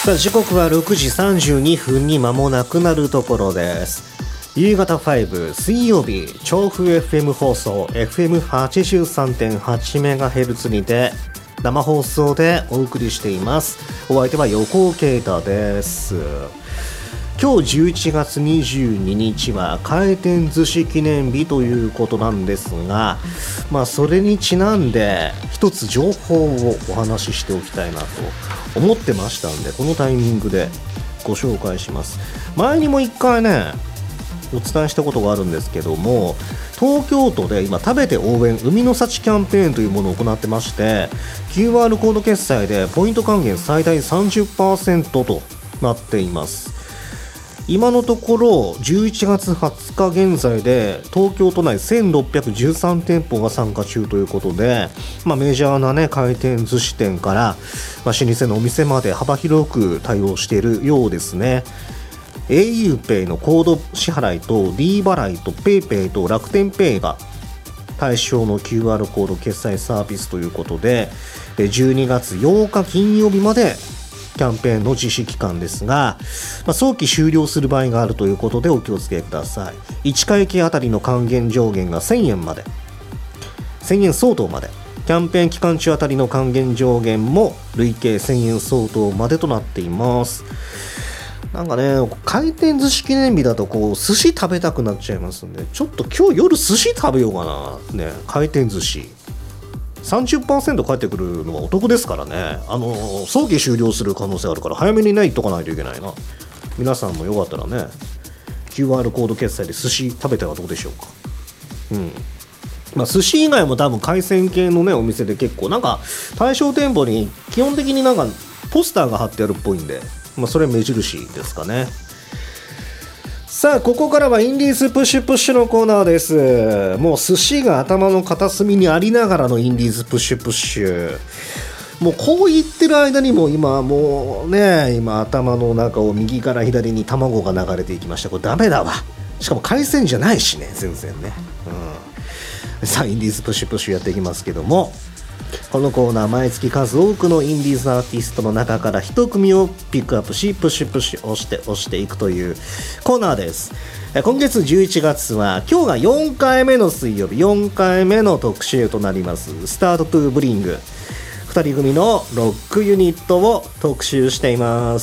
さあ時刻は6時32分に間もなくなるところです。夕方5水曜日調布 FM 放送 FM83.8MHz にて生放送でお送りしています。お相手は横尾啓太です。今日11月22日は回転寿司記念日ということなんですが、それにちなんで一つ情報をお話ししておきたいなと思ってましたんで、このタイミングでご紹介します。前にも一回ねお伝えしたことがあるんですけども、東京都で今食べて応援海の幸キャンペーンというものを行ってまして、 QR コード決済でポイント還元最大 30% となっています。今のところ11月20日現在で東京都内1613店舗が参加中ということで、メジャーなね回転寿司店から、老舗のお店まで幅広く対応しているようですね。auPay のコード支払いと D 払いと PayPay と楽天ペイが対象の QR コード決済サービスということで、12月8日金曜日までキャンペーンの実施期間ですが、早期終了する場合があるということでお気をつけください。1会計あたりの還元上限が1000円まで、1000円相当まで、キャンペーン期間中あたりの還元上限も累計1000円相当までとなっています。なんかね、回転寿司記念日だと寿司食べたくなっちゃいますんで、ちょっと今日夜寿司食べようかな、ね、回転寿司 30% 返ってくるのはお得ですからね。早期終了する可能性あるから早めに行っとかないといけないな。皆さんもよかったらね QR コード決済で寿司食べてはどうでしょうか。寿司以外も多分海鮮系のねお店で結構なんか対象店舗に基本的になんかポスターが貼ってあるっぽいんで、それ目印ですかね。さあここからはインディーズプッシュプッシュのコーナーです。もう寿司が頭の片隅にありながらのインディーズプッシュプッシュ、もうこう言ってる間にも今頭の中を右から左に卵が流れていきました。これダメだわ。しかも海鮮じゃないしね、全然ね、さあインディーズプッシュプッシュやっていきますけども、このコーナー毎月数多くのインディーズアーティストの中から一組をピックアップしプッシュプッシュ押していくというコーナーです。今月11月は今日が4回目の水曜日、4回目の特集となりますスタートトゥーブリング、2人組のロックユニットを特集しています。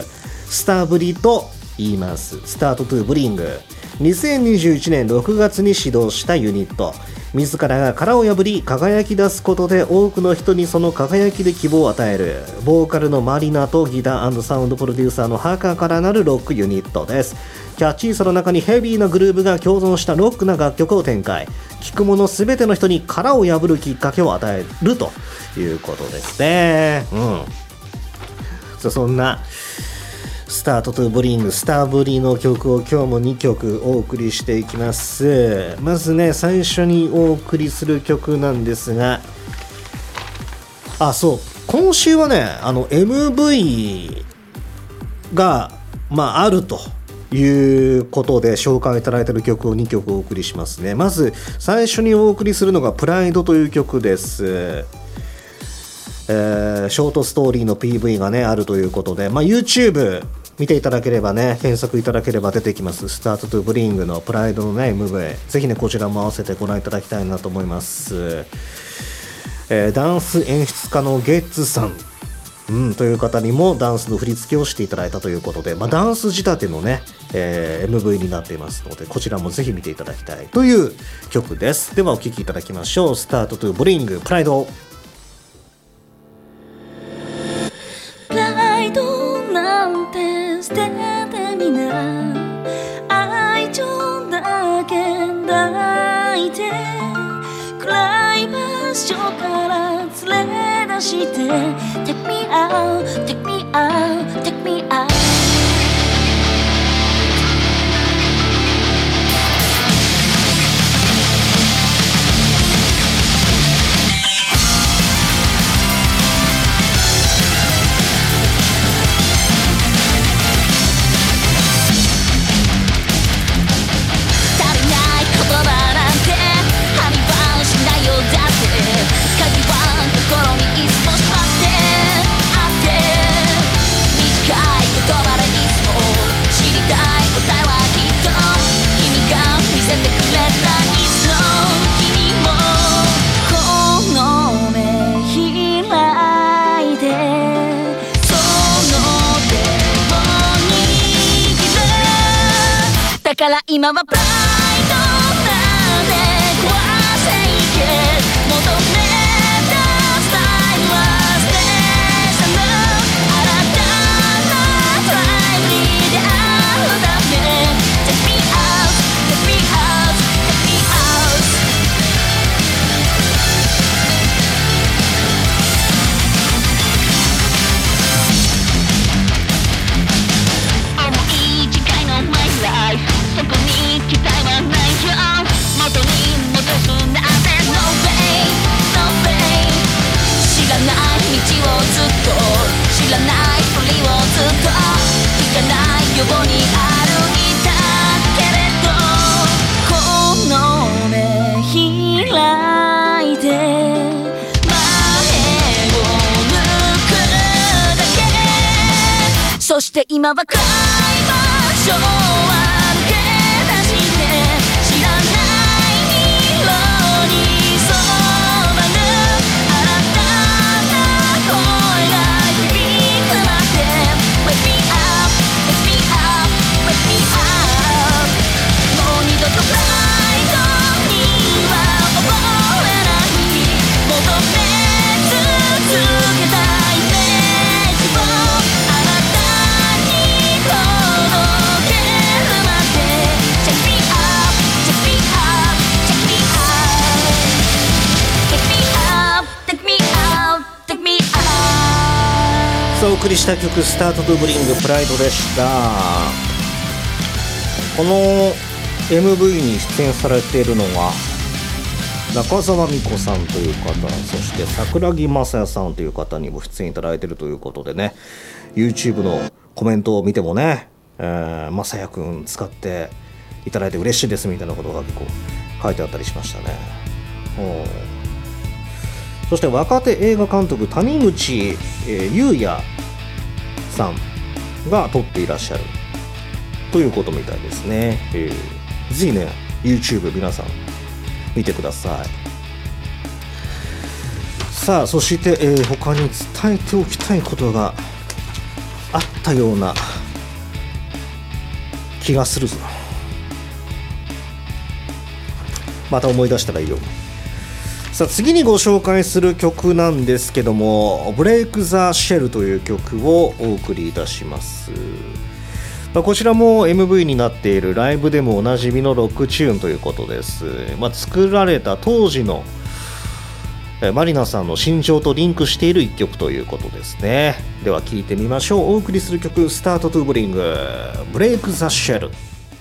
スターブリと言います。スタートトゥーブリング、2021年6月に始動したユニット、自らが殻を破り輝き出すことで多くの人にその輝きで希望を与えるボーカルのマリナとギター&サウンドプロデューサーのハカからなるロックユニットです。キャッチーさの中にヘビーなグルーヴが共存したロックな楽曲を展開、聴く者すべての人に殻を破るきっかけを与えるということですね。そんなスタートトゥーブリング、スターブリの曲を今日も2曲お送りしていきます。まずね最初にお送りする曲なんですが、今週はねMV があるということで紹介いただいている曲を2曲お送りしますね。まず最初にお送りするのがプライドという曲です。ショートストーリーの PV がねあるということで、YouTube 見ていただければね、検索いただければ出てきます。スタートトゥーブリングのプライドのね MV、 ぜひねこちらも合わせてご覧いただきたいなと思います。ダンス演出家のゲッツさん、という方にもダンスの振り付けをしていただいたということで、ダンス仕立てのね、MV になっていますので、こちらもぜひ見ていただきたいという曲です。ではお聴きいただきましょう。スタートトゥーブリング、プライド。 プライドなんて捨ててみな、愛情だけ抱いて暗い場所から連れ出して Take me out, take me out, take me out。心にいつもしまってあってから今はプライドなんて壊せいけ求めたスタイルはステーションの新たなトライブに出会うため Take me out, take me out, take me outそこに期待はないよ元に戻すなんて No way, no way 知らない道をずっと知らない鳥をずっと聞かないように歩いたけれどこの目開いて前を向くだけそして今は暗い場所はお送りした曲スタートトゥブリングプライドでした。この MV に出演されているのは中澤美子さんという方、そして桜木雅也さんという方にも出演いただいているということでね、 YouTube のコメントを見てもね、雅也くん使っていただいて嬉しいですみたいなことが結構書いてあったりしましたね。そして若手映画監督谷口優也さんが撮っていらっしゃるということみたいですね。ぜひね YouTube 皆さん見てください。さあそして、他に伝えておきたいことがあったような気がするぞ。また思い出したらいいよ。さあ次にご紹介する曲なんですけども、ブレイク・ザ・シェルという曲をお送りいたします。こちらも MV になっているライブでもおなじみのロックチューンということです。作られた当時のマリナさんの心情とリンクしている一曲ということですね。では聴いてみましょう。お送りする曲スタートトゥブリングブレイク・ザ・シェル。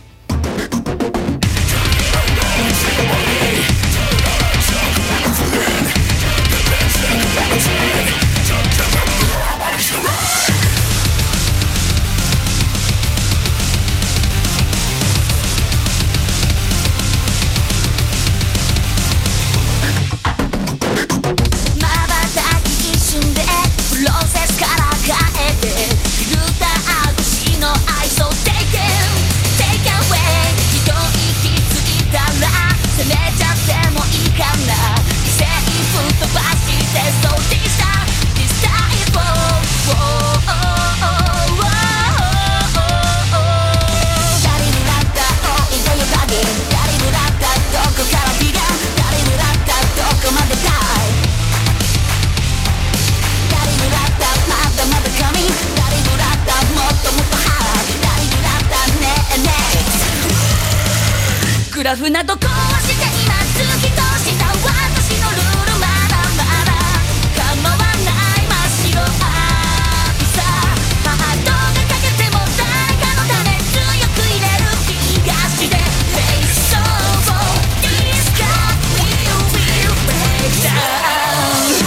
グラフなどこうしています人した私のルールまだまだ構わない真っ白さハートがかけても誰かのため強く入れる気がして Hey so this got will break down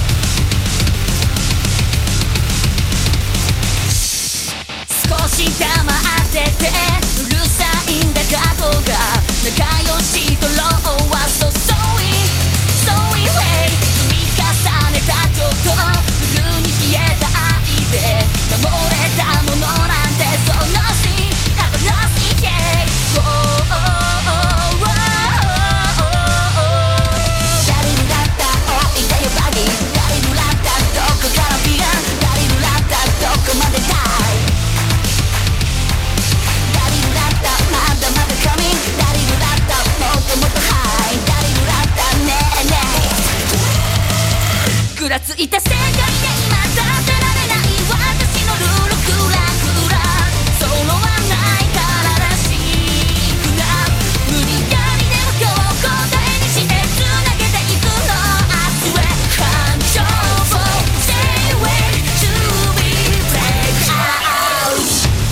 少しだふらついた世界で今立てられない私のルールクラクラそのはないかららしくな無理やりでも今日答えにしてつなげていくの明日へ感情を Stay away to be break out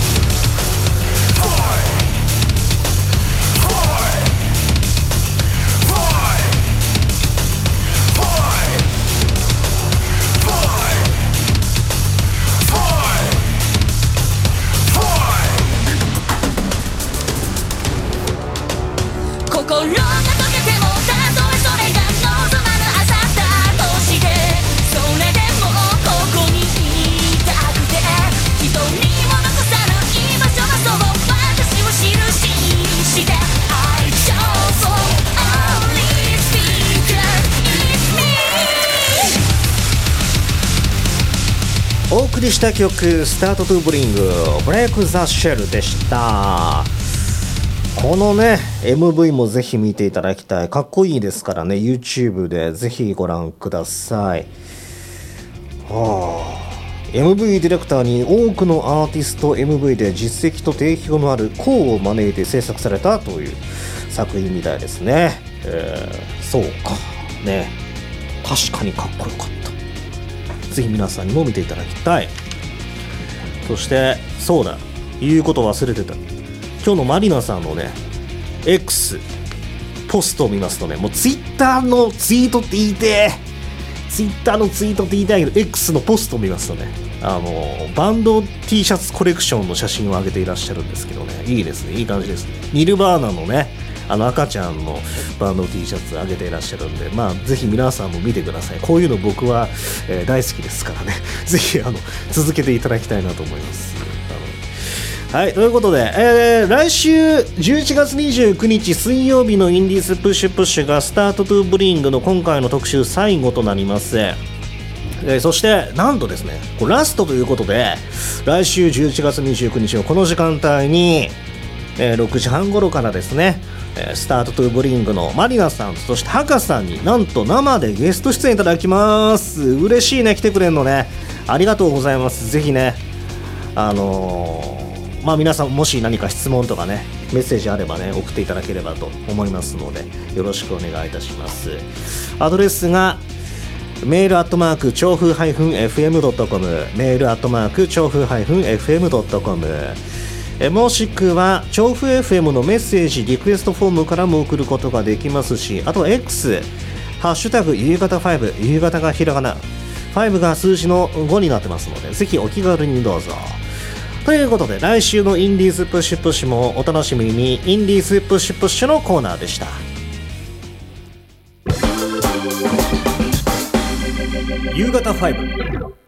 心が溶けてもたとえそれが望まぬ朝だとしてそれでもここにいたくて一人も残さぬ居場所のそば私を印にして I just only speak it's me お送りした曲スタートトゥーブリングブレイクザシェルでした。このね MV もぜひ見ていただきたい。かっこいいですからね YouTube でぜひご覧ください。MV ディレクターに多くのアーティスト MV で実績と定評のあるコウを招いて制作されたという作品みたいですね。そうかね、確かにかっこよかった。ぜひ皆さんにも見ていただきたい。そしてそうだ、言うこと忘れてた。今日のマリナさんのね X ポストを見ますとね、もう Twitter のツイートって言いてー、Twitter のツイートって言いたいけど X のポストを見ますとね、バンド T シャツコレクションの写真を上げていらっしゃるんですけどね、いいですね、いい感じですね。ニルバーナのね赤ちゃんのバンド T シャツ上げていらっしゃるんで、まあぜひ皆さんも見てください。こういうの僕は、大好きですからねぜひ続けていただきたいなと思います。はい、ということで、来週11月29日水曜日のインディーズプッシュプッシュがスタートトゥーブリングの今回の特集最後となります。そしてなんとですね、ラストということで来週11月29日のこの時間帯に、6時半頃からですね、スタートトゥーブリングのマリナさん、そしてハカさんになんと生でゲスト出演いただきます。嬉しいね、来てくれるのね、ありがとうございます。ぜひねまあ皆さんもし何か質問とかねメッセージあればね送っていただければと思いますのでよろしくお願いいたします。アドレスがメールアットマーク調布 -fm.com メールアットマーク調布 -fm.com もしくは調布 FM のメッセージリクエストフォームからも送ることができますし、あとは X ハッシュタグ夕方5、夕方がひらがな、5が数字の5になってますのでぜひお気軽にどうぞ。ということで来週のインディーズプッシュプッシュもお楽しみに。インディーズプッシュプッシュのコーナーでした。夕方5